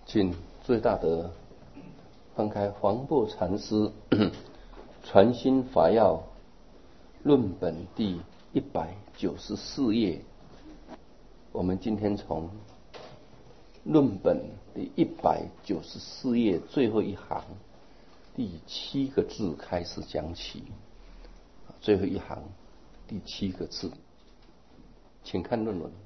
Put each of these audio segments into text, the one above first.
请最大德翻开黄檗禅师传心法要论本第194页。我们今天从论本第194页最后一行第7个字开始讲起。最后一行第7个字，请看论文。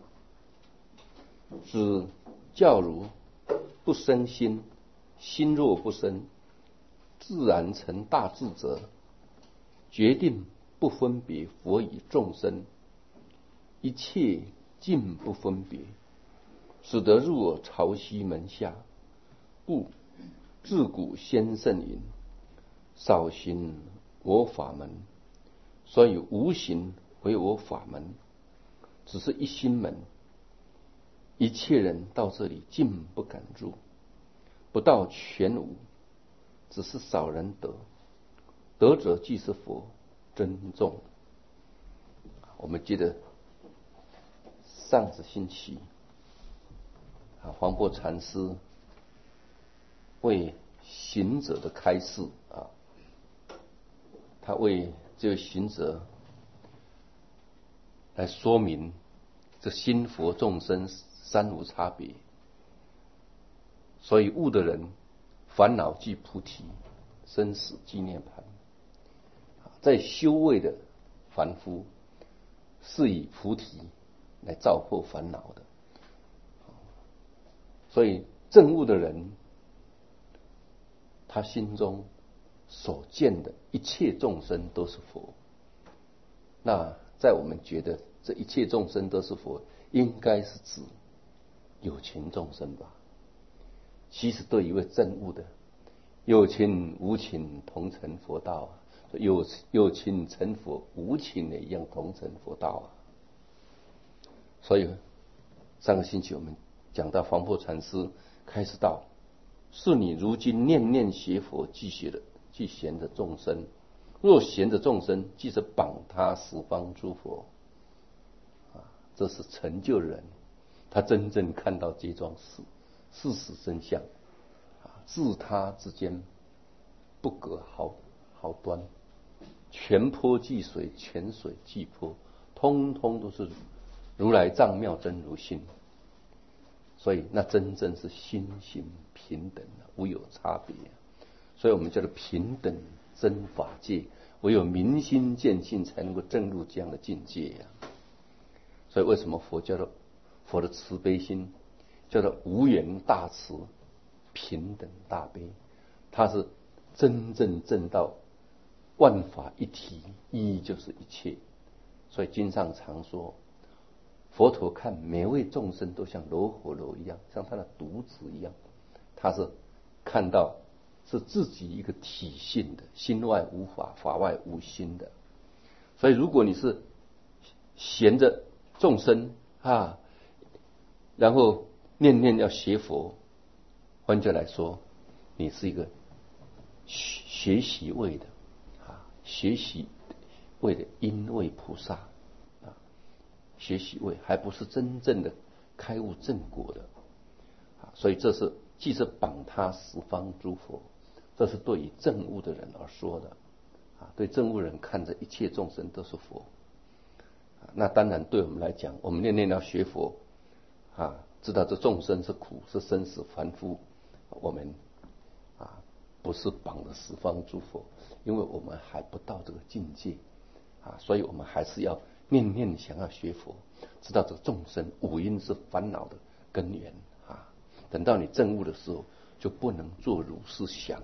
只教如不生心，心若不生，自然成大智者，决定不分别佛与众生，一切尽不分别，使得入我潮汐门下。故自古先圣云：少行我法门，所以无行为我法门。只是一心门，一切人到这里尽不敢入，不到全无，只是少人得，得者即是佛，珍重。我们记得上个星期黄檗禅师为行者的开示他为这位行者来说明这心佛众生三无差别。所以悟的人，烦恼即菩提，生死即涅槃。在修位的凡夫是以菩提来照破烦恼的。所以证悟的人，他心中所见的一切众生都是佛。那在我们觉得这一切众生都是佛，应该是指有情众生吧？其实对一位证悟的，有情无情同成佛道有情成佛，无情也一样同成佛道所以上个星期我们讲到黄檗禅师开始道：是你如今念念学佛，即贤的众生；若贤的众生，即是榜他十方诸佛。这是成就人，他真正看到这桩事实真相，自他之间不隔毫端，泉波即水，泉水即波，通通都是如来藏妙真如性。所以那真正是心行平等，无有差别。所以我们叫做平等真法界，唯有明心见性，才能够证入这样的境界所以为什么佛叫做佛的慈悲心叫做无缘大慈，平等大悲？它是真正证到万法一体，一就是一切。所以经上常说，佛陀看每位众生都像罗睺罗一样，像他的独子一样，他是看到是自己一个体性的，心外无法，法外无心的。所以如果你是闲着众生然后念念要学佛，换句来说，你是一个学习位的学习位的因位菩萨学习位，还不是真正的开悟正果的所以这是既是榜他十方诸佛，这是对于证悟的人而说的对证悟人看着一切众生都是佛。那当然对我们来讲，我们念念要学佛知道这众生是苦，是生死凡夫，我们不是榜的十方诸佛，因为我们还不到这个境界所以我们还是要念念想要学佛，知道这个众生五阴是烦恼的根源等到你证悟的时候，就不能做如是想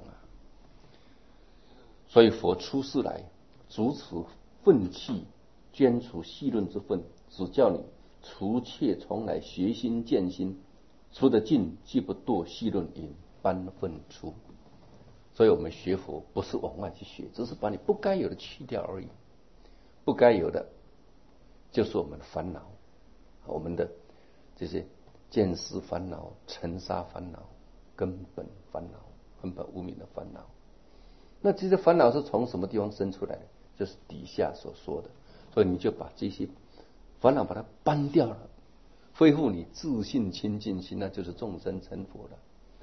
所以佛出世来，主此愤气，捐除细论之分，只叫你除却从来学心见心，除得尽既不堕细论因，般分出。所以我们学佛不是往外去学，只是把你不该有的去掉而已。不该有的就是我们的烦恼，我们的这些见思烦恼、尘沙烦恼、根本烦恼、根本无明的烦恼。那这些烦恼是从什么地方生出来的？就是底下所说的。所以你就把这些烦恼把它搬掉了，恢复你自信清净心，那就是众生成佛了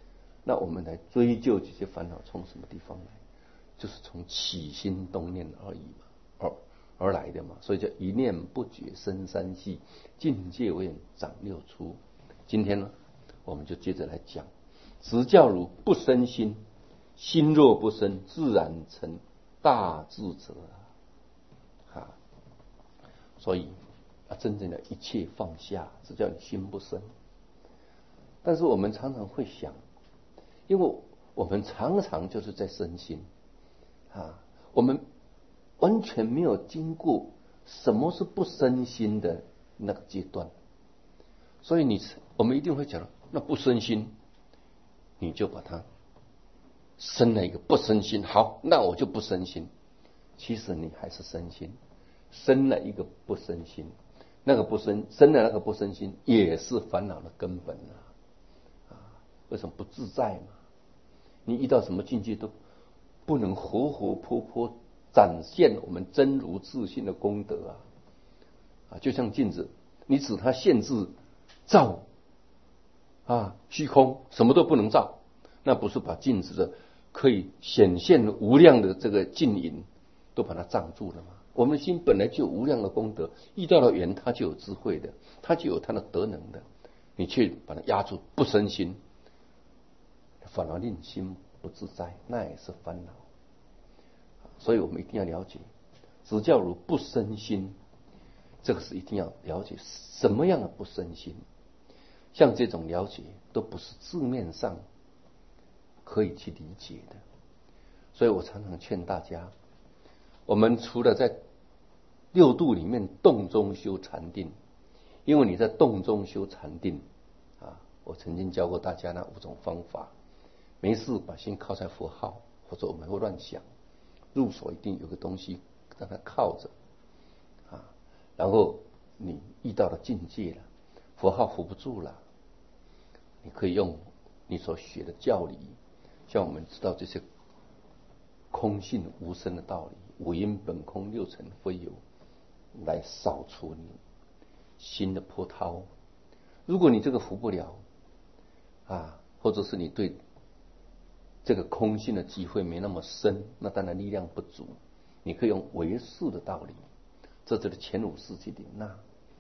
那我们来追究这些烦恼从什么地方来？就是从起心动念而已嘛，而来的嘛。所以叫一念不觉生三系，境界为长六出。今天呢，我们就接着来讲，直教如不生心，心若不生，自然成大智者啊。所以真正的一切放下，只叫你心不生。但是我们常常会想，因为我们常常就是在生心我们完全没有经过什么是不生心的那个阶段，所以我们一定会讲，那不生心，你就把它生了一个不生心，好，那我就不生心。其实你还是生心，生了一个不生心，生了那个不生心，也是烦恼的根本为什么不自在嘛？你遇到什么境界都不能活活泼泼展现我们真如自信的功德就像镜子，你指它限制照虚空，什么都不能照，那不是把镜子的可以显现无量的这个镜影都把它障住了吗？我们的心本来就有无量的功德，遇到了缘它就有智慧的，它就有它的德能的，你却把它压住不生心，反而令心不自在，那也是烦恼。所以我们一定要了解，直教如不生心，这个是一定要了解什么样的不生心。像这种了解都不是字面上可以去理解的。所以我常常劝大家，我们除了在六度里面动中修禅定，因为你在动中修禅定我曾经教过大家那5种方法，没事把心靠在佛号，或者我们会乱想，入手一定有个东西让它靠着然后你遇到了境界了，佛号扶不住了，你可以用你所学的教理，像我们知道这些空性无生的道理，五因本空，六尘非有，来扫除你心的波涛。如果你这个扶不了或者是你对这个空性的机会没那么深，那当然力量不足，你可以用唯识的道理，这就是前5识去领纳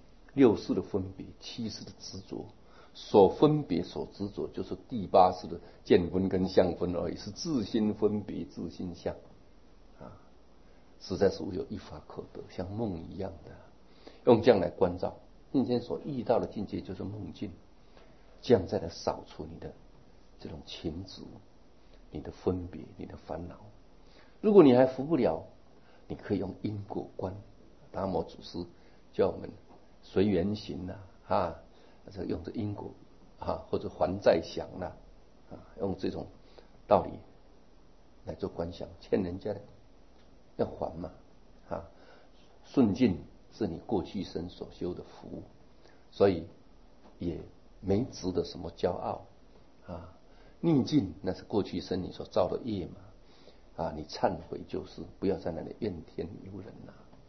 ，6识的分别，7识的执着，所分别所执着就是第8识的见分跟相分而已，是自心分别自心相实在是无有一法可得，像梦一样的，用这样来关照今天所遇到的境界就是梦境，这样再来扫除你的这种情执，你的分别，你的烦恼。如果你还服不了，你可以用因果观，达摩祖师叫我们随缘行用这因果或者还债想用这种道理来做观想，欠人家的要还嘛顺境是你过去生所修的福，所以也没值得什么骄傲逆境那是过去生你所造的业嘛你忏悔就是不要在那里怨天尤人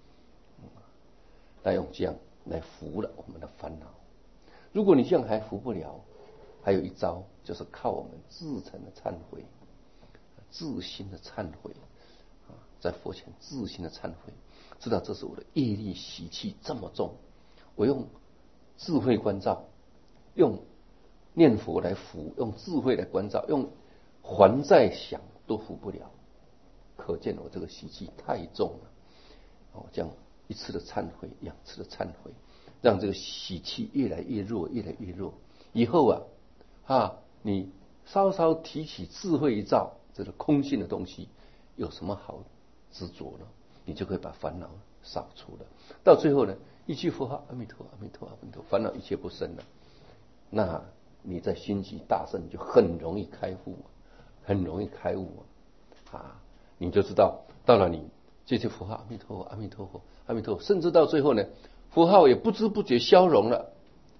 那用这样来服了我们的烦恼。如果你这样还服不了，还有一招，就是靠我们自诚的忏悔，自心的忏悔在佛前自心的忏悔，知道这是我的业力习气这么重，我用智慧关照，用念佛来服，用智慧来关照，用还债想都服不了，可见我这个习气太重了这样1次的忏悔，2次的忏悔，让这个习气越来越弱，越来越弱。以后你稍稍提起智慧一照，这个空性的东西有什么好执着呢？你就可以把烦恼扫除了。到最后呢，一句佛号阿弥陀阿弥陀阿弥陀，烦恼一切不生了。那你在心极大圣就很容易开悟，很容易开悟你就知道到了你这些佛号阿弥陀佛阿弥陀佛阿弥陀佛，甚至到最后呢，佛号也不知不觉消融了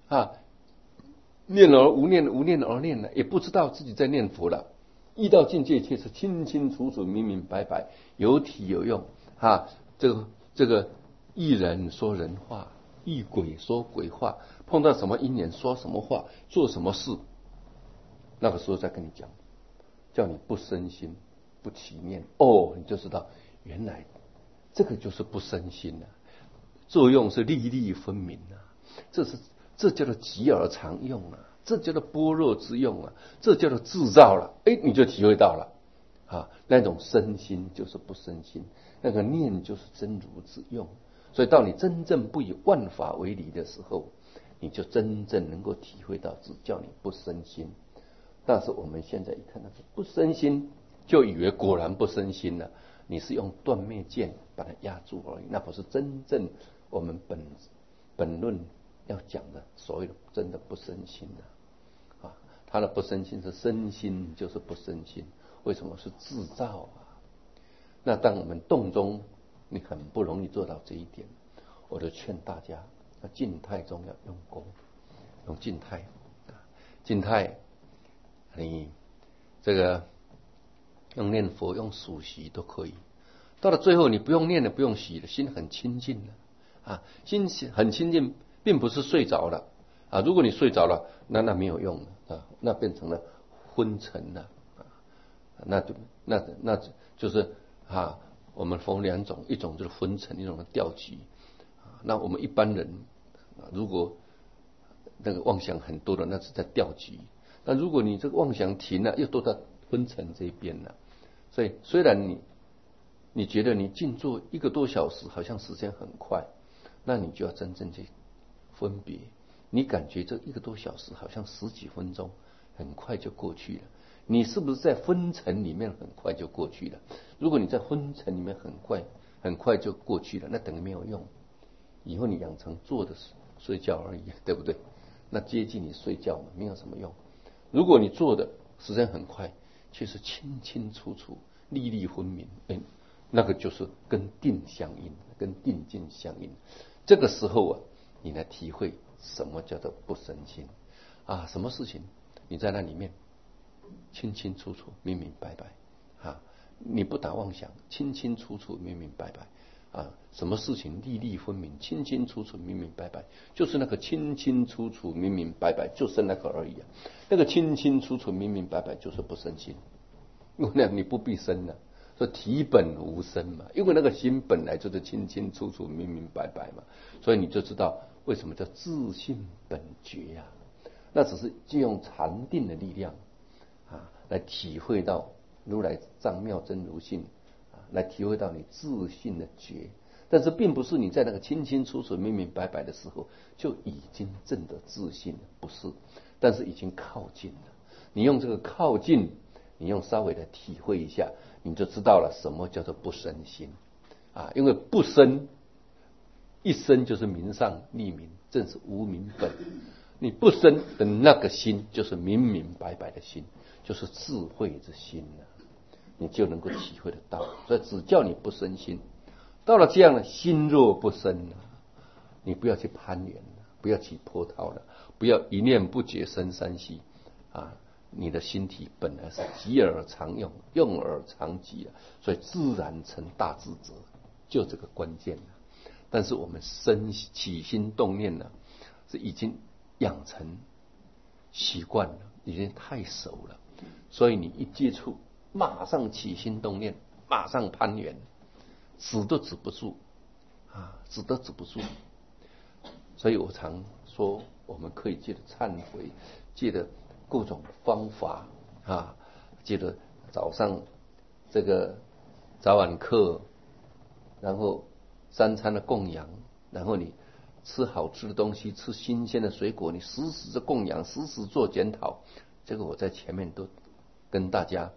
念而无念，无念而念了，也不知道自己在念佛了。遇到境界却是清清楚楚、明明白白，有体有用这个一人说人话，一鬼说鬼话，碰到什么因缘说什么话，做什么事，那个时候再跟你讲叫你不生心、不起念，哦，你就知道原来这个就是不生心啊，作用是粒粒分明啊，这叫做极而常用啊，这叫做般若之用啊，这叫做制造了，你就体会到了啊，那种身心就是不生心，那个念就是真如之用。所以到你真正不以万法为理的时候，你就真正能够体会到只叫你不生心。但是我们现在一看到不生心，就以为果然不生心了，你是用断灭剑把它压住而已，那不是真正我们本论要讲的所谓的真的不生心啊。他的不生心是身心就是不生心，为什么是制造啊？那当我们动中，你很不容易做到这一点，我就劝大家，静态中要用功，用静态，静态，你这个用念佛、用数息都可以。到了最后，你不用念了，不用息了，心很清净了心很清净，并不是睡着了如果你睡着了，那没有用了那变成了昏沉了那就是我们分两种，一种就是昏沉，一种是掉举那我们一般人如果那个妄想很多的，那是在掉举。那如果你这个妄想停了，又都在昏沉这一边了。所以虽然你觉得你静坐1个多小时好像时间很快，那你就要真正去分别，你感觉这1个多小时好像10几分钟很快就过去了，你是不是在昏沉里面很快就过去了？如果你在昏沉里面很快就过去了，那等于没有用，以后你养成坐的睡觉而已，对不对？那接近你睡觉嘛，没有什么用。如果你坐的时间很快，却是清清楚楚、粒粒分明，那个就是跟定相应，跟定境相应。这个时候你来体会什么叫做不生心什么事情你在那里面清清楚楚、明明白白你不打妄想，清清楚楚、明明白白什么事情粒粒分明，清清楚楚、明明白白，就是那个清清楚楚、明明白白，就是那个而已那个清清楚楚、明明白白就是不生心，因为你不必生了。说体本无生嘛，因为那个心本来就是清清楚楚、明明白白嘛，所以你就知道为什么叫自性本觉那只是借用禅定的力量来体会到如来藏妙真如性来体会到你自性的觉，但是并不是你在那个清清楚楚、明明白白的时候就已经证得自性了，不是，但是已经靠近了。你用这个靠近，你用稍微的体会一下，你就知道了什么叫做不生心因为不生一生就是明上立明，正是无明本。你不生的那个心就是明明白白的心，就是智慧之心你就能够体会得到。所以只叫你不生心，到了这样的心若不生你不要去攀缘不要去波涛了，不要一念不觉生三息你的心体本来是极而常用，用而常极所以自然成大智者，就这个关键但是我们起心动念是已经养成习惯了，已经太熟了，所以你一接触马上起心动念，马上攀缘，止都止不住止都止不住。所以我常说我们可以借着忏悔，借着各种方法借着早上这个早晚课，然后3餐的供养，然后你吃好吃的东西，吃新鲜的水果，你时时的供养，时时做检讨。这个我在前面都跟大家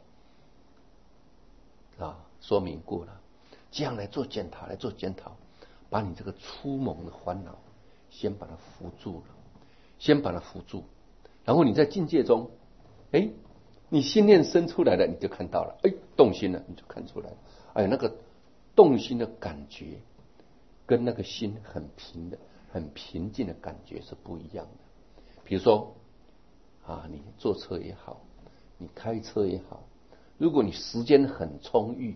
说明过了，这样来做检讨，把你这个初萌的烦恼先把它扶住了，然后你在境界中你心念生出来了，你就看到了动心了，你就看出来了那个动心的感觉跟那个心很平静的感觉是不一样的。比如说你坐车也好，你开车也好，如果你时间很充裕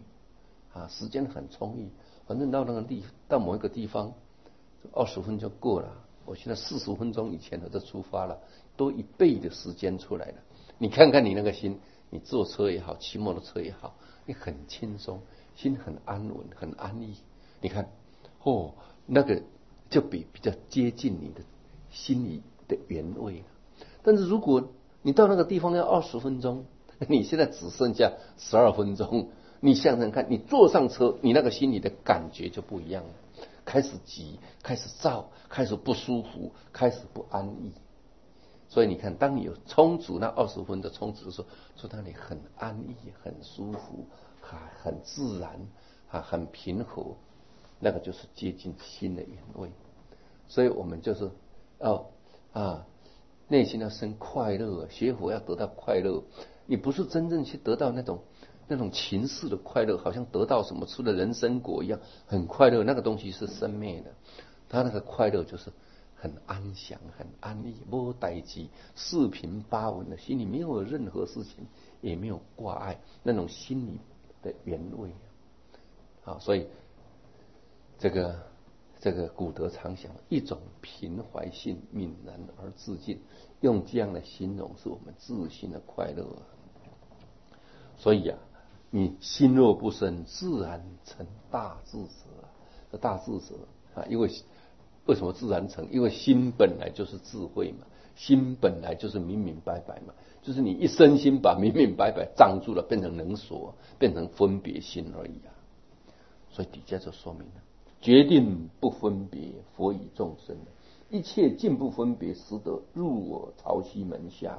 反正到某一个地方20分钟过了，我现在40分钟以前我就出发了，多1倍的时间出来了。你看看你那个心你坐车也好，骑摩托车也好，你很轻松，心很安稳，很安逸。你看，那个就比较接近你的心里的原味了。但是如果你到那个地方要20分钟，你现在只剩下12分钟，你想想看，你坐上车，你那个心里的感觉就不一样了，开始急，开始躁，开始不舒服，开始不安逸。所以你看，当你有充足那20分的充足的时候，说那里很安逸，很舒服，很自然，很平和，那个就是接近心的原味。所以我们就是要内心要生快乐，学佛要得到快乐。你不是真正去得到那种情世的快乐，好像得到什么吃了人参果一样很快乐，那个东西是生灭的。他那个快乐就是很安详、很安逸，没代志，四平八稳的，心里没有任何事情，也没有挂碍，那种心里的原味。所以这个古德常想，一种平怀性，泯然而自尽，用这样的形容是我们自心的快乐。所以你心若不生，自然成大智者。大智者因为什么自然成？因为心本来就是智慧嘛，心本来就是明明白白嘛，就是你一身心把明明白白障住了，变成能所，变成分别心而已。所以底下就说明了，决定不分别，佛以众生，一切尽不分别，实得入我潮汐门下。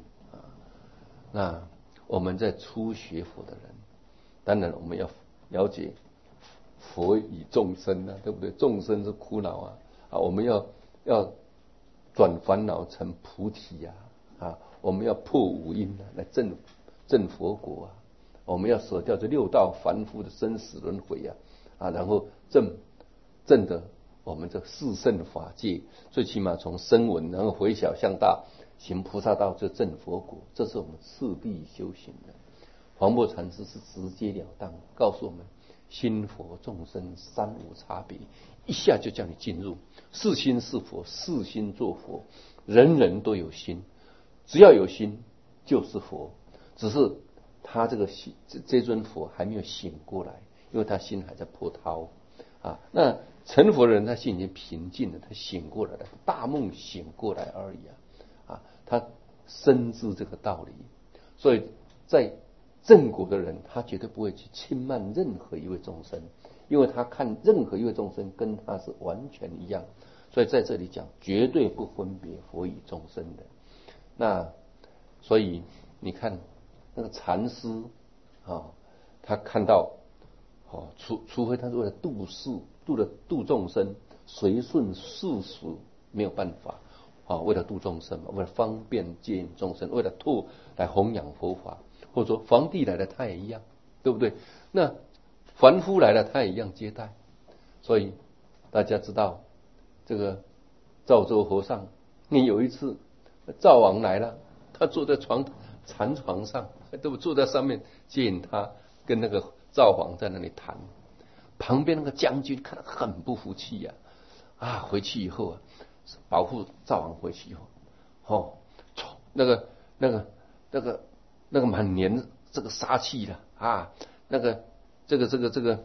那我们在初学佛的人，当然我们要了解佛以众生对不对？众生是苦恼我们要转烦恼成菩提我们要破五阴来证佛果我们要舍掉这6道凡夫的生死轮回然后证得我们这四圣法界，最起码从声闻然后回小向大，行菩萨道就证佛果，这是我们次第修行的。黄檗禅师是直截了当告诉我们，心佛众生三无差别，一下就叫你进入是心是佛，是心作佛，人人都有心，只要有心就是佛，只是他这尊佛还没有醒过来，因为他心还在波涛那成佛的人他心已经平静了，他醒过来了，大梦醒过来而已他深知这个道理。所以在正果的人，他绝对不会去轻慢任何一位众生，因为他看任何一位众生跟他是完全一样。所以在这里讲绝对不分别，佛以众生的。那所以你看那个禅师他看到除非他是为了度世，度众生，随顺世俗没有办法为了度众生嘛，为了方便接引众生，为了来弘扬佛法，或者说皇帝来了他也一样，对不对？那凡夫来了他也一样接待。所以大家知道这个赵州和尚，你有一次赵王来了，他坐在禅床上，对不坐在上面接引他，跟那个赵王在那里谈。旁边那个将军看得很不服气回去以后保护赵王回去以后那个满脸这个杀气了这个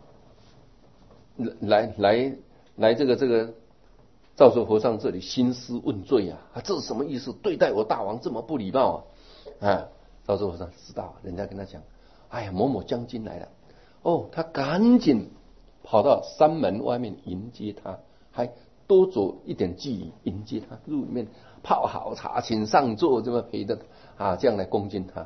来这个赵州和尚这里兴师问罪这是什么意思？对待我大王这么不礼貌赵州和尚知道，人家跟他讲，哎呀，某某将军来了他赶紧跑到山门外面迎接他，还多走一点距离迎接他，入里面泡好茶，请上座，这么陪着这样来恭敬他。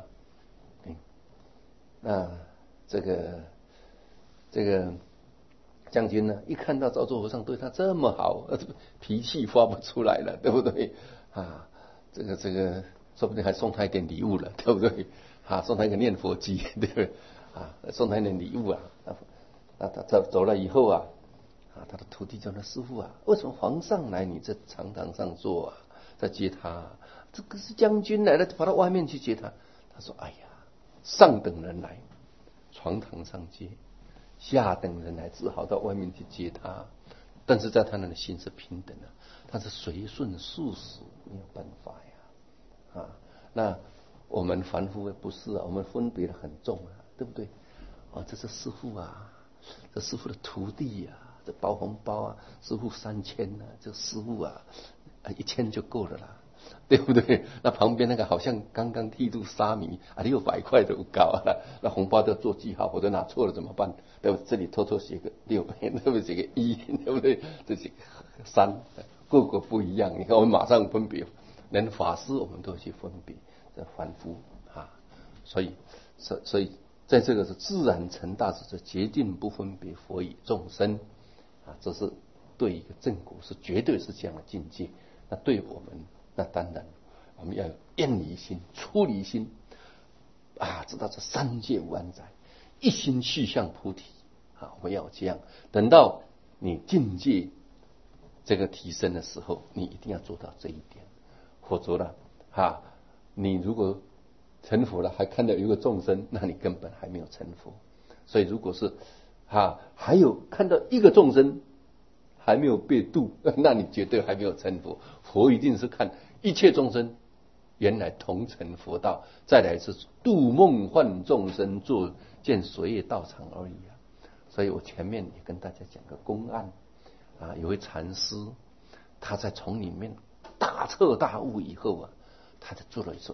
那这个将军呢，一看到赵州和尚对他这么好，脾气发不出来了，对不对这个说不定还送他一点礼物了，对不对送他一个念佛机，对不对送他一点礼物他走了以后他的徒弟叫他师父为什么皇上来你这长堂上坐在接他这个是将军来了，跑到外面去接他。他说哎呀，上等人来床堂上接，下等人来只好到外面去接他，但是在他那里心是平等的，他是随顺世俗，没有办法那我们凡夫不是啊，我们分别的很重啊，对不对？这是师父啊，这师父的徒弟啊，这包红包啊，师父3000啊，这师父啊，1000就够了啦，对不对？那旁边那个好像刚刚剃度沙弥600块都高啊，那红包都要做记号，或者拿错了怎么办？对不对？这里偷偷写个6，对不对？写个1，对不对？这写个3，个个不一样。你看我们马上分别，连法师我们都去分别，这凡夫啊，所以在这个是自然成大智者，决定不分别佛与众生啊，这是对一个正果是绝对是这样的境界。那对我们，那当然我们要有厌离心、出离心啊，知道这三界无安宅，一心去向菩提啊，我们要这样。等到你境界这个提升的时候，你一定要做到这一点，否则呢，你如果成佛了，还看到有一个众生，那你根本还没有成佛。所以如果是还有看到一个众生还没有被度，那你绝对还没有成佛。佛一定是看一切众生原来同成佛道，再来是度梦幻众生，做见随业道场而已啊。所以我前面也跟大家讲个公案啊，有位禅师，他在丛林里面大彻大悟以后啊，他就做了一种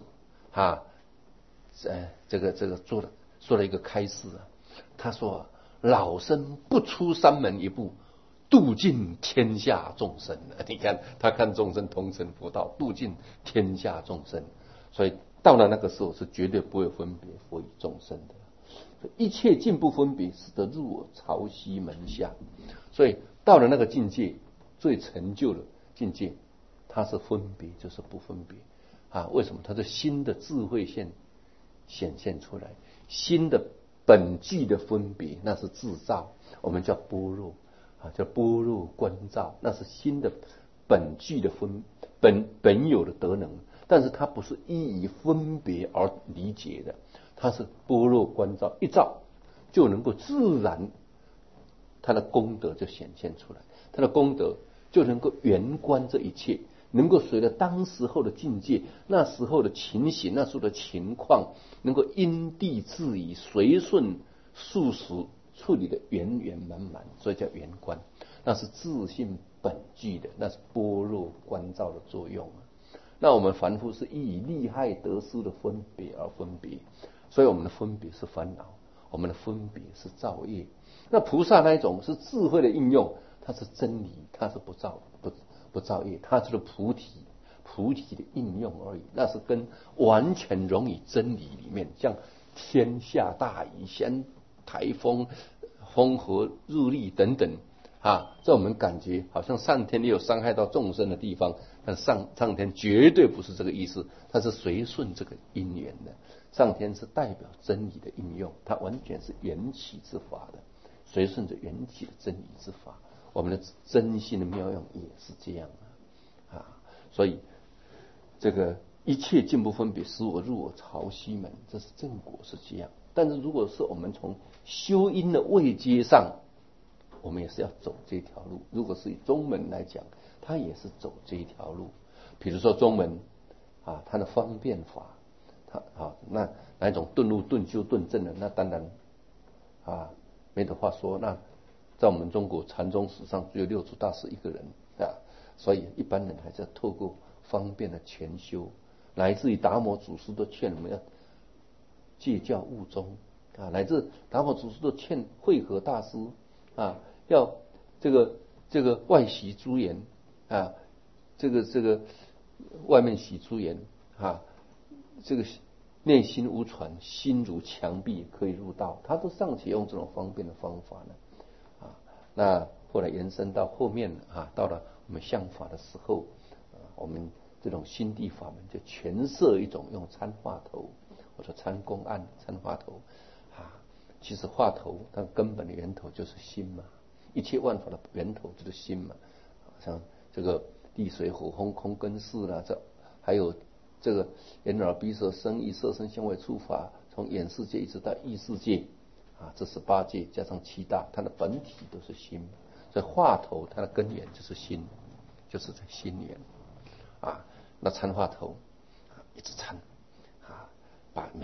这个说了一个开示啊，他说老生不出山门一步，度尽天下众生。你看他看众生同成佛道，度尽天下众生，所以到了那个时候是绝对不会分别佛与众生的，一切尽不分别，使得入我潮汐门下。所以到了那个境界，最成就的境界，它是分别就是不分别为什么？它是心的智慧线显现出来，心的本具的分别，那是自照，我们叫般若叫般若观照，那是心的本具的本有的德能，但是它不是依以分别而理解的，它是般若观照，一照就能够自然，它的功德就显现出来，它的功德就能够圆观这一切，能够随着当时候的境界，那时候的情形，那时候的情况，能够因地制宜，随顺速实处理的圆圆满满，所以叫圆观。那是自性本具的，那是般若观照的作用那我们凡夫是以利害得失的分别而分别，所以我们的分别是烦恼，我们的分别是造业。那菩萨那一种是智慧的应用，它是真理，它是不造业，它是菩提的应用而已。那是跟完全融于真理里面，像天下大雨、像台风、风和日丽等等在我们感觉好像上天也有伤害到众生的地方，但上天绝对不是这个意思，它是随顺这个因缘的。上天是代表真理的应用，它完全是缘起之法的，随顺着缘起的真理之法。我们的真心的妙用也是这样所以这个一切尽不分别，使我入我潮汐门，这是正果是这样。但是如果是我们从修因的位阶上，我们也是要走这条路。如果是以宗门来讲，它也是走这一条路。比如说宗门它的方便法，那一种顿悟、顿修、顿证的，那当然没得话说。那在我们中国禅宗史上只有六祖大师一个人所以一般人还是要透过方便的全修，乃至于达摩祖师都劝我们要戒教悟宗乃至达摩祖师都劝慧可大师要这个外习诸言这个外面习诸言这个内心无传，心如墙壁可以入道，他都尚且用这种方便的方法呢那后来延伸到后面到了我们相法的时候我们这种心地法门就全设一种用参话头或者参公案、参话头其实话头它根本的源头就是心嘛，一切万法的源头就是心嘛。像这个地水火风空根识啦，还有这个眼耳鼻舌身意色身香味触法，从眼世界一直到意识界这18界加上7大，它的本体都是心。所以话头它的根源就是心，就是在心源那参话头一直参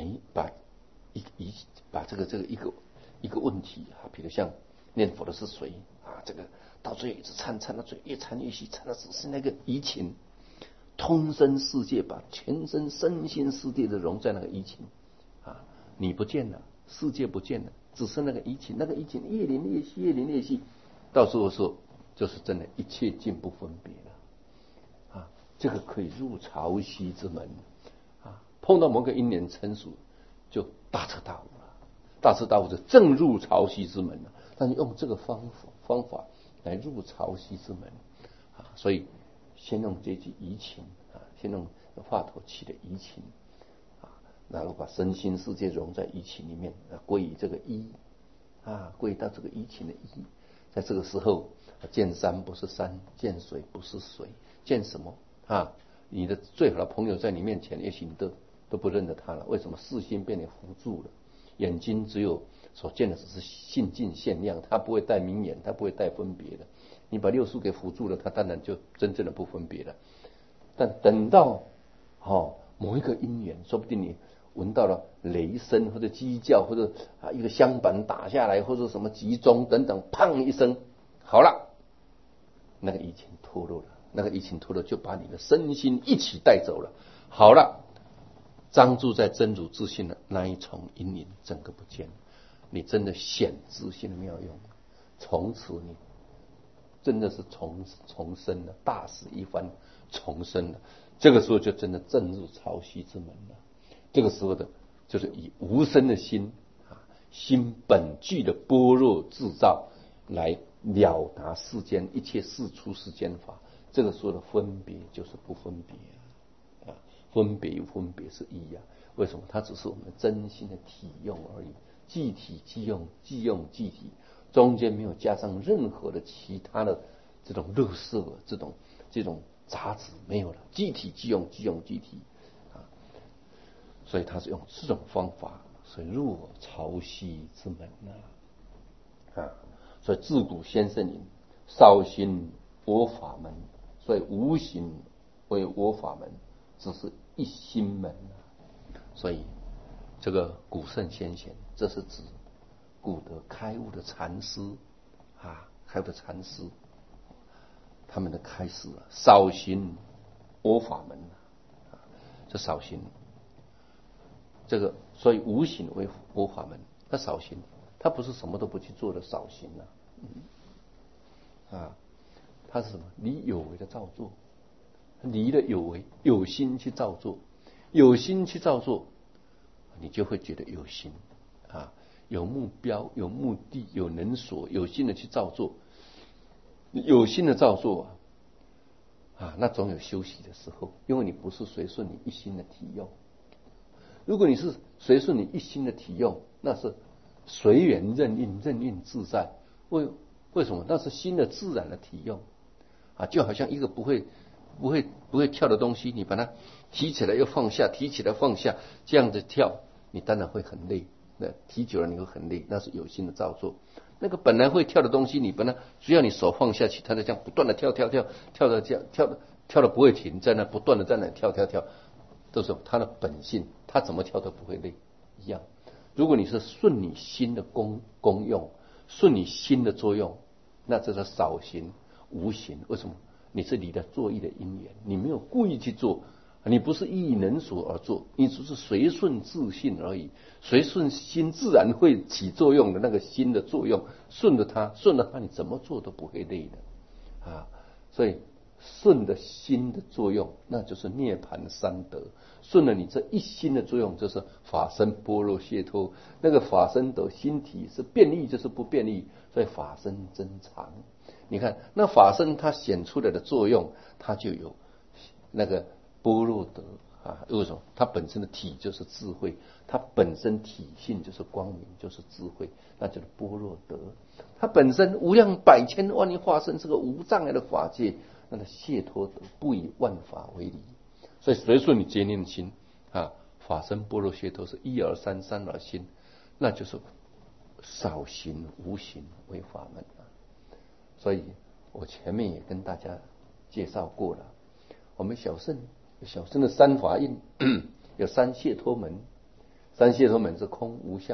把这个一个问题啊，比如像念佛的是谁啊，这个到最后一直参到最后越参越细，参到只是那个移情，通身世界，把全身身心世界都融在那个移情啊，你不见了，世界不见了，只剩那个移情，那个移情越临越细，越临越细，到时候说就是真的一切尽不分别了啊，这个可以入潮汐之门啊，碰到某个因缘成熟，就大彻大悟了，大彻大悟就正入潮汐之门了。但是用这个方法来入潮汐之门啊，所以先用这句移情啊，先用华佗起的移情啊，然后把身心世界融在移情里面，归于这个一啊，归到这个移情的一，在这个时候见山不是山，见水不是水，见什么啊？你的最好的朋友在你面前，也许你都不认得他了。为什么？视心被你糊住了，眼睛只有所见的只是性尽限量，他不会带明眼，他不会带分别的。你把六束给糊住了，他当然就真正的不分别了。但等到某一个因缘，说不定你闻到了雷声或者鸡叫，或者一个香板打下来，或者什么集中等等，砰一声，好了，那个疫情脱落了，那个疫情脱落就把你的身心一起带走了。好了，张住在真如自信的那一重因缘整个不见了，你真的显自信的妙用，从此你真的是重生了，大死一番，重生了。这个时候就真的正入潮汐之门了。这个时候的，就是以无生的心啊，心本具的般若智照来了达世间一切事出世间法。这个时候的分别就是不分别啊，分别与分别是一啊。为什么？它只是我们真心的体用而已，即体即用，即用即体，中间没有加上任何的其他的这种垃圾，这种杂质没有了，即体即用，即用即体啊。所以他是用这种方法，所以入潮汐之门啊。所以自古先生云：少行我法门，所以无行为我法门，只是一心门啊。所以这个古圣先贤，这是指古德开悟的禅师啊，开悟的禅师，他们的开示啊，少行我法门啊，这少行，这个所以无行为我法门。那少行，他不是什么都不去做的少行啊，他是什么？离有为的造作，离了有为，有心去造作，有心去造作，你就会觉得有心啊，有目标，有目的，有能所，有心的去造作。有心的造作啊，那总有休息的时候，因为你不是随顺你一心的体用。如果你是随顺你一心的体用，那是随缘任运，任运自在。为什么？那是心的自然的体用啊，就好像一个不会跳的东西，你把它提起来又放下，提起来放下，这样子跳，你当然会很累。那提久了你会很累，那是有心的造作。那个本来会跳的东西，你本来只要你手放下去，它就这样不断的跳的这样跳的不会停，在那不断的在那跳，都是它的本性，它怎么跳都不会累一样。如果你是顺你心的功用，顺你心的作用，那这是少行无行。为什么？你是你的作意的因缘，你没有故意去做，你不是依能所而做，你只是随顺自性而已。随顺心自然会起作用的那个心的作用，顺着它，你怎么做都不会累的啊。所以顺着心的作用，那就是涅槃三德。顺了你这一心的作用，就是法身般若解脱。那个法身德心体是变异，就是不变异，所以法身真常。你看那法身它显出来的作用，它就有那个般若德啊。为什么？它本身的体就是智慧，它本身体性就是光明，就是智慧，那就是般若德。它本身无量百千万亿化身是个无障碍的法界，那个解脱德不以万法为离。所以随顺你结念心啊，法身般若解脱是一而三，三而心，那就是少行无行为法门啊。所以我前面也跟大家介绍过了，我们小乘的三法印有三解脱门， 三解脱门是空无相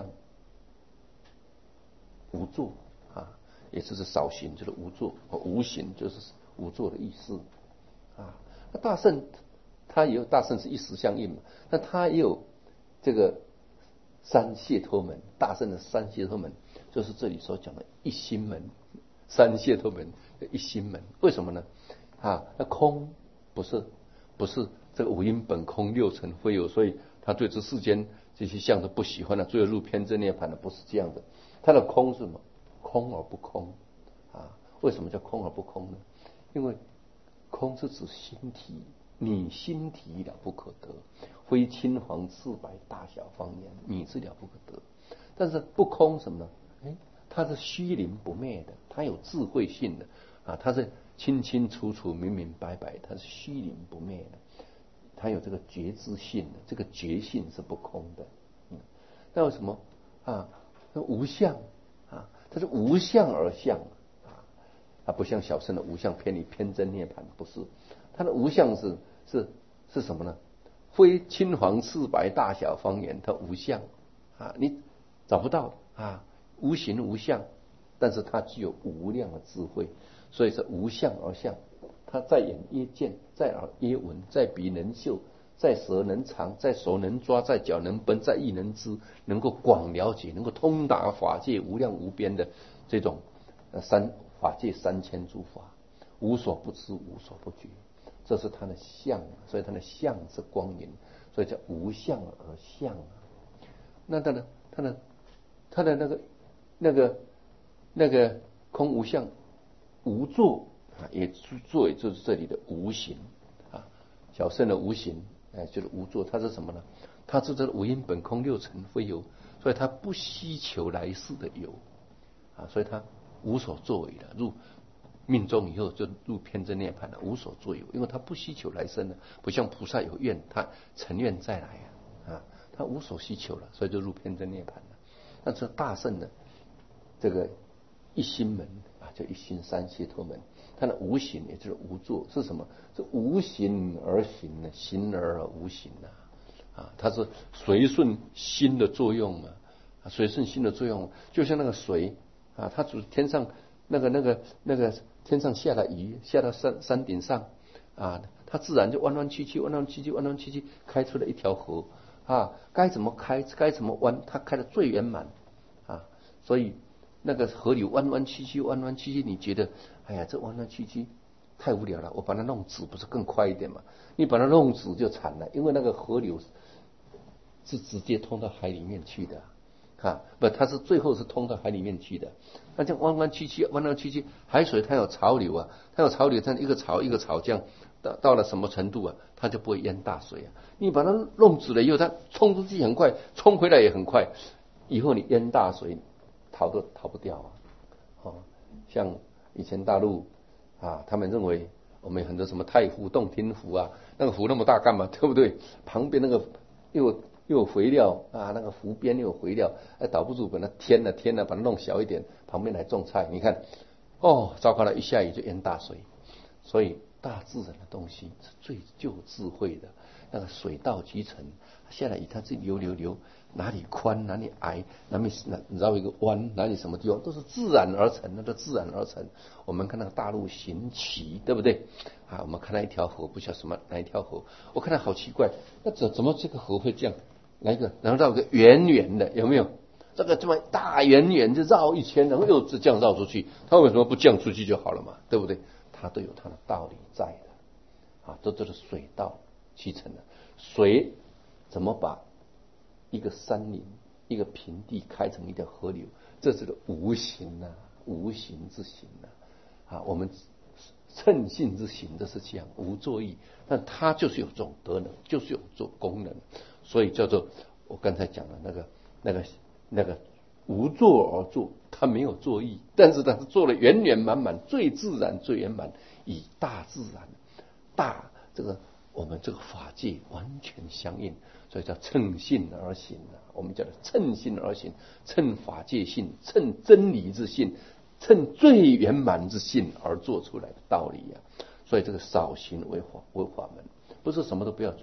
无作啊，也就是少行就是无作，无行就是无作的意思啊。那大圣他也有，大圣是一时相应嘛，那他也有这个三解脱门，大圣的三解脱门就是这里所讲的一心门，三解脱门的一心门。为什么呢？那空不是这个五阴本空六尘非有，所以他对这世间这些相都不喜欢了，最后入偏真涅槃的，不是这样的。他的空是什么？空而不空啊？为什么叫空而不空呢？因为空是指心体，你心体了不可得，非青黄赤白大小方言，你是了不可得。但是不空什么呢？它是虚灵不灭的，它有智慧性的啊，它是清清楚楚、明明白白，它是虚灵不灭的，它有这个觉知性的，这个觉性是不空的。那为什么无相啊？它是无相而相啊，它不像小乘的无相偏离偏真涅槃，不是，它的无相是什么呢？非青黄赤白大小方言，它无相啊，你找不到啊，无形无相，但是它具有无量的智慧，所以是无相而相。它在眼曰见，在耳曰闻，在鼻能嗅，在舌能尝，在手能抓，在脚能奔，在意能知，能够广了解，能够通达法界无量无边的这种法界3000诸法，无所不知，无所不觉，这是它的相，所以它的相是光明，所以叫无相而相。那它的那个空无相无作啊，也作，也就是这里的无形啊，小圣的无形就是无作，它是什么呢？它是这个五阴本空六尘非有，所以它不希求来世的有啊，所以它无所作为的，入命中以后就入偏真涅槃了，无所作有，因为它不希求来生的，不像菩萨有愿，他成愿再来啊，他无所希求了，所以就入偏真涅槃了。那这大圣的这个一心门啊，叫一心三解脱门，它的无形也就是无作，是什么？是无形而行的，形而无形啊，它是随顺心的作用嘛，随顺心的作用，就像那个水啊，它主天上那个天上下的雨，下到山顶上啊，它自然就弯弯曲曲，开出了一条河啊，该怎么开，该怎么弯，它开得最圆满啊，所以那个河流弯弯曲曲，你觉得哎呀，这弯弯曲曲太无聊了，我把它弄直不是更快一点吗？你把它弄直就惨了，因为那个河流是直接通到海里面去的不，它是最后是通到海里面去的。那这样弯弯曲曲，海水它有潮流啊，它一个潮一个潮，这样到了什么程度啊，它就不会淹大水啊。你把它弄直了以后，它冲出去很快，冲回来也很快，以后你淹大水逃不掉啊。像以前大陆他们认为我们有很多什么太湖、洞庭湖啊，那个湖那么大干嘛？对不对？旁边那个又有肥料那个湖边又有肥料，倒不如把它添了，把它弄小一点，旁边来种菜。你看，糟糕了，一下雨就淹大水。所以大自然的东西是最具智慧的，那个水到渠成，下来雨它自己流，哪里宽哪里矮，哪里绕一个弯，哪里什么地方都是自然而成，那都自然而成。我们看那个大陆行渠，对不对我们看到一条河，不晓得什么哪一条河，我看到好奇怪，那怎么这个河会这样来一个，然后绕个圆圆的，有没有？这个这么大圆圆就绕一圈，然后又这样绕出去，它为什么不这样出去就好了嘛？对不对？它都有它的道理在的这是水到渠成的。水怎么把一个山林一个平地开成一条河流，这是个无形无形之形我们称性之行，这是这样无作意，但它就是有这种德能，就是有这种功能，所以叫做我刚才讲的那个无作而作，它没有作意，但是它是做了圆圆满满，最自然最圆满，与大自然这个我们这个法界完全相应，所以叫称性而行我们叫做称性而行，称法界性，称真理之性，称最圆满之性而做出来的道理所以这个少行为法门，不是什么都不要做，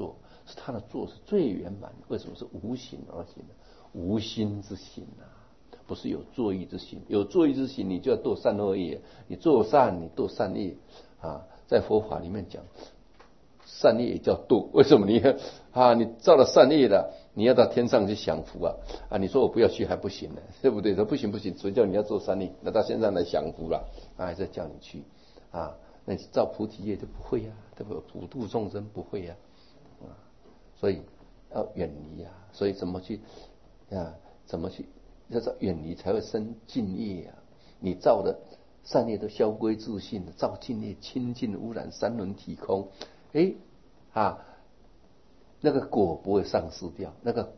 是他的做是最圆满的。为什么是无形而行的？无心之行啊，不是有作意之心。有作意之心，你就要堕善恶业。你做善，你堕善业啊。在佛法里面讲，善业也叫堕。为什么你造了善业了，你要到天上去享福啊？你说我不要去还不行呢，对不对？说不行，谁叫你要做善业？那到天上来享福了，还是叫你去啊？那你造菩提业就不会对不对？普度众生不会所以要远离所以怎么去要远离才会生净业你造的善业都消归自性，造净业清净污染三轮体空，那个果不会丧失掉，那个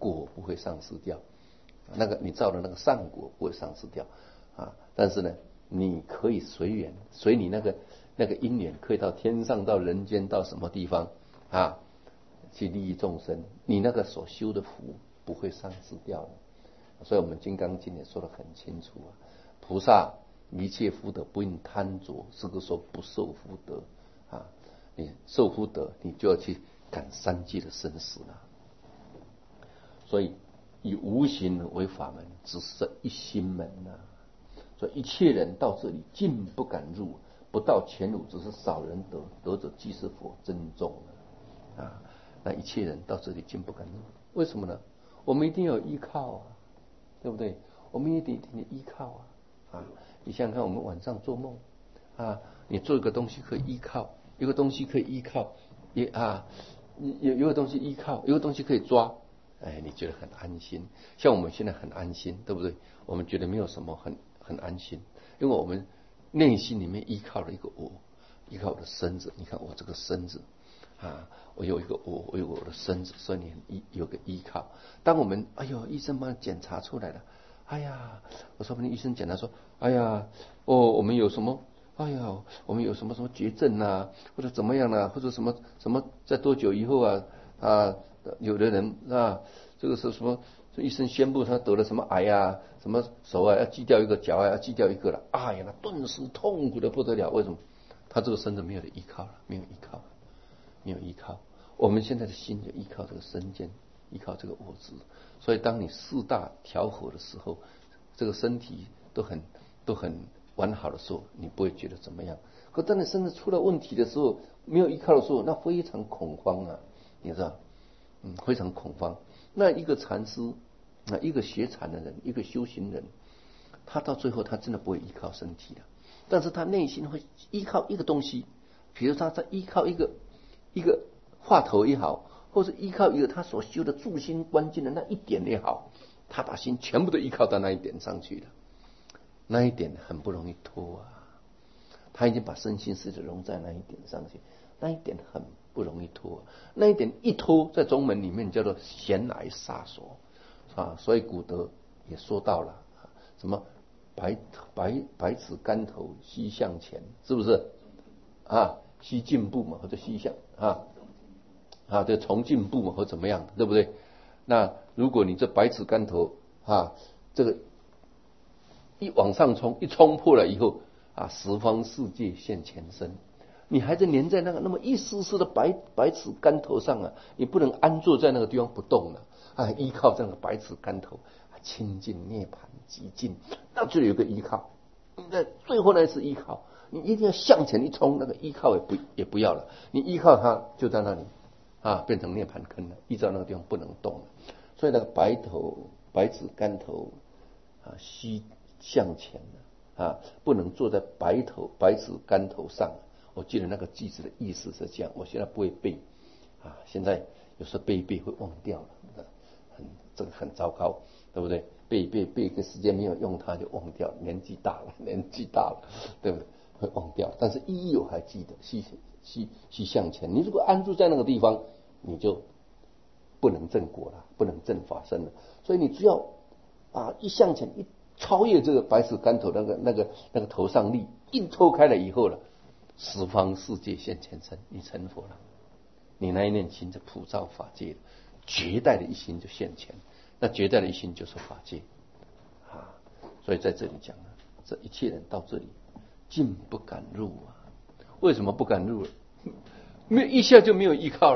你造的那个善果不会丧失掉但是呢，你可以随缘，随你那个因缘，可以到天上，到人间，到什么地方去利益众生，你那个所修的福不会丧失掉的。所以我们《金刚经》也说得很清楚菩萨一切福德不应贪着，是个说不受福德你受福德，你就要去感三界的生死了。所以以无形为法门，只是一心门所以一切人到这里尽不敢入，不到前路，只是少人得者即是佛真众那一切人到这里尽不敢入，为什么呢？我们一定要依靠对不对？我们一定依靠你想想看，我们晚上做梦你做一个东西可以依靠，一个东西可以依靠，有个东西依靠，有个东西可以抓，你觉得很安心。像我们现在很安心，对不对？我们觉得没有什么很安心，因为我们内心里面依靠了一个我，依靠我的身子。你看我这个身子我有一个我有我的身子，所以你有个依靠。当我们医生帮你检查出来了，我说不定医生检查说，我们有什么我们有什么绝症或者怎么样或者什么在多久以后有的人这个是什么？医生宣布他得了什么癌什么手要锯掉一个，脚要锯掉一个了，那顿时痛苦的不得了。为什么？他这个身子没有依靠了，没有依靠。我们现在的心就依靠这个身见，依靠这个我执。所以当你四大调和的时候，这个身体都很完好的时候，你不会觉得怎么样。可当你身子出了问题的时候，没有依靠的时候，那非常恐慌你知道非常恐慌。那一个禅师一个学禅的人，一个修行人，他到最后他真的不会依靠身体了，但是他内心会依靠一个东西，比如他在依靠一个话头也好，或是依靠一个他所修的助心关键的那一点也好，他把心全部都依靠到那一点上去了。那一点很不容易脱他已经把身心世界融在那一点上去，那一点很不容易脱那一点一脱，在中门里面叫做闲来萨所所以古德也说到了什么百尺竿头须向前，是不是须进步嘛，或者须向这从进步嘛，或怎么样，对不对？那如果你这百尺竿头这个一往上冲，一冲破了以后十方世界现前身，你还是粘在那个那么一丝丝的百尺竿头上你不能安坐在那个地方不动了依靠这样的百尺竿头清净涅槃极尽，那就有个依靠。那最后那是依靠，你一定要向前一冲，那个依靠也不要了，你依靠它就在那里变成涅槃坑了，依照那个地方不能动了。所以那个百尺竿头须向前不能坐在百尺竿头上。我记得那个句子的意思是这样，我现在不会背现在有时候背一背会忘掉了，这个很糟糕，对不对？背一个时间没有用它就忘掉，年纪大了，对不对？会忘掉，但是意义我还记得，须向前。你如果安住在那个地方，你就不能证果了，不能证法身了。所以你只要一向前，一超越这个百尺竿头那个头上力，一抽开了以后了，十方世界现前身，你成佛了。你那一念心就普照法界了，绝代的一心就现前，那绝代的一心就是法界所以在这里讲这一切人到这里尽不敢入为什么不敢入了？一下就没有依靠了，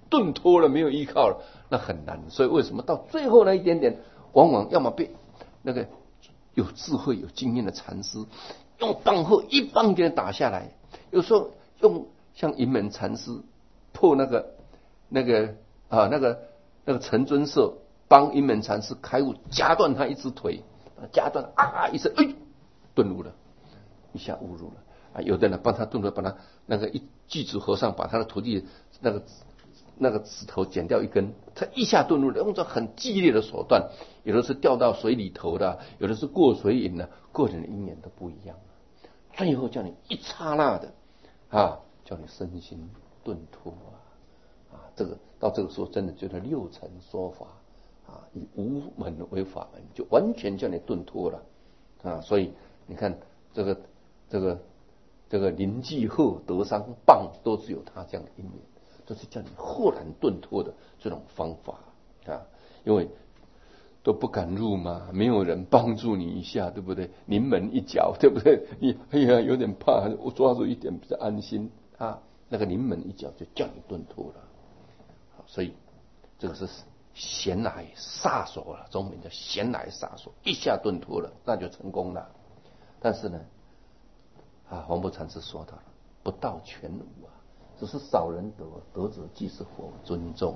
顿脱了，没有依靠了，那很难。所以为什么到最后那一点点，往往要么被那个有智慧、有经验的禅师用棒后一棒给他打下来，有时候用像云门禅师破那个陈尊摄帮云门禅师开悟，夹断他一只腿，夹断一声，顿悟了，一下悟入了啊！有的人帮他顿悟，把他那个巨子和尚把他的徒弟那个指头剪掉一根，他一下顿悟了，用着很激烈的手段，有的是掉到水里头的，有的是过水瘾的，个人的因缘都不一样。最后叫你一刹那的叫你身心顿脱这个到这个时候真的觉得六尘说法以无门为法门，就完全叫你顿脱了所以你看这个临济后得伤棒都是有他这样的因缘，都是叫你豁然顿脱的这种方法因为都不敢入嘛，没有人帮助你一下，对不对？临门一脚，对不对？你有点怕，我抓住一点比较安心那个临门一脚就叫你顿脱了。所以这个是闲来杀手了，中文叫闲来杀手，一下顿脱了，那就成功了。但是呢黄檗禅师说到了，不到全无只是少人得，得者即是佛，尊重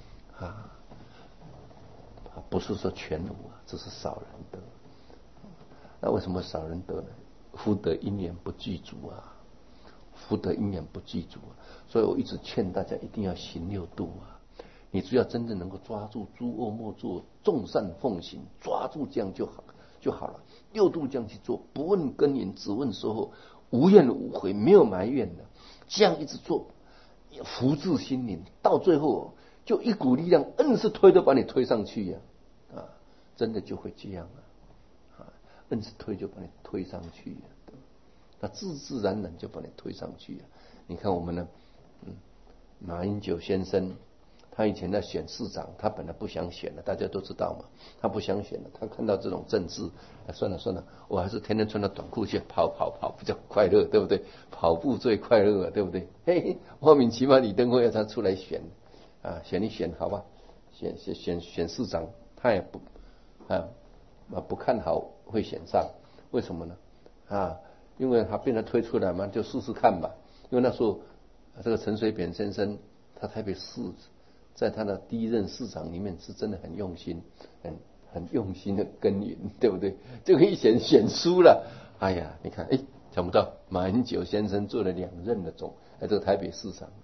不是说全无只是少人得。那为什么少人得呢？福德因缘不具足福德因缘不具足所以我一直劝大家一定要行六度你只要真正能够抓住诸恶莫作，众善奉行，抓住这样就好了。六度这样去做，不问耕耘，只问收获，无怨无悔，没有埋怨的，这样一直做，福至心灵，到最后就一股力量，硬是推都把你推上去真的就会这样硬是推就把你推上去那自自然然就把你推上去你看我们呢马英九先生，他以前在选市长，他本来不想选的，大家都知道嘛，他不想选的，他看到这种政治算了，我还是天天穿着短裤去跑比较快乐，对不对？跑步最快乐对不对？莫名其妙李登辉要他出来选选一选好吧，选市长，他也不看好会选上，为什么呢因为他被他推出来嘛，就试试看吧。因为那时候这个陈水扁先生，他台北市在他的第一任市长里面是真的很用心，很用心的耕耘，对不对？这个一选输了，你看想不到马英九先生做了2任的这个台北市长，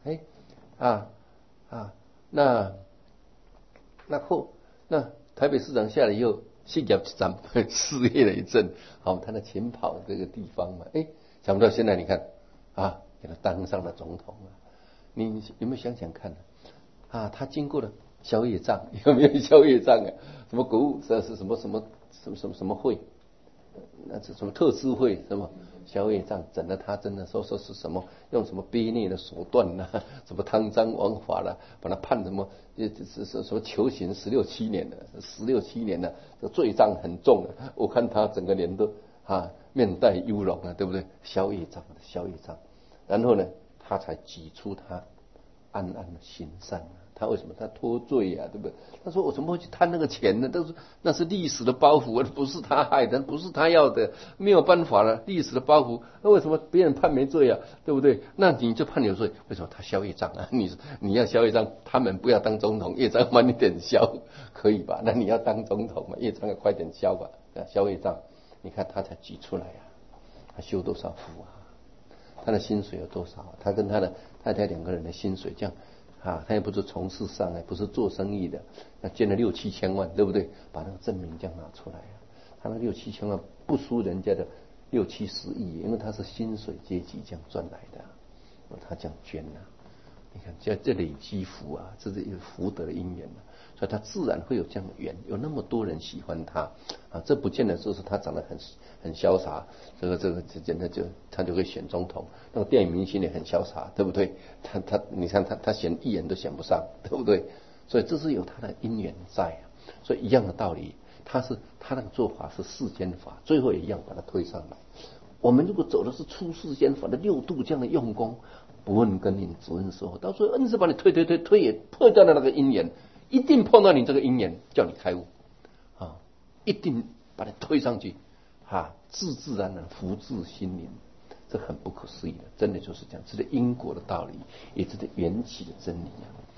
那台北市长下来以后，事业事业了一阵，他的勤跑这个地方嘛，想不到现在你看给他当上了总统你有没有想想看他经过了消业障，有没有消业障什么国务是什么会，那是什么特支会，什么消业障，整的他真的说是什么用什么卑劣的手段什么贪赃枉法把他判什么什么囚刑16、7年的，这罪障很重我看他整个脸都面带忧容对不对？消业障，然后呢，他才挤出他安安的行善他为什么他脱罪对不对？他说我怎么会去贪那个钱呢？那是历史的包袱不是他害的，不是他要的，没有办法了，历史的包袱。那为什么别人判没罪对不对？那你就判有罪，为什么他消业障你要消业障，他们不要当总统，业障慢一点消，可以吧？那你要当总统嘛，业障要快点消吧，消业障。你看他才挤出来他修多少福他的薪水有多少他跟他的太太2个人的薪水这样他也不是从事上不是做生意的，那捐了6、7千万，对不对？把那个证明这样拿出来他那6、7千万不输人家的60、70亿，因为他是薪水阶级这样赚来的他这样捐你看这累积福这是一个福德的因缘所以他自然会有这样的缘，有那么多人喜欢他这不见得说是他长得很潇洒，这个真的他就会选总统。那个电影明星也很潇洒，对不对？你看他选议员都选不上，对不对？所以这是有他的因缘在所以一样的道理，他那个做法是世间法，最后也一样把他推上来。我们如果走的是出世间法的6度这样的用功， 不问耕耘只问收获，到时候硬是把你推也破掉了那个因缘，一定碰到你这个因缘，叫你开悟啊，一定把你推上去啊，自然的福至心灵，这很不可思议的，真的就是这样，这是因果的道理，也是缘起的真理啊。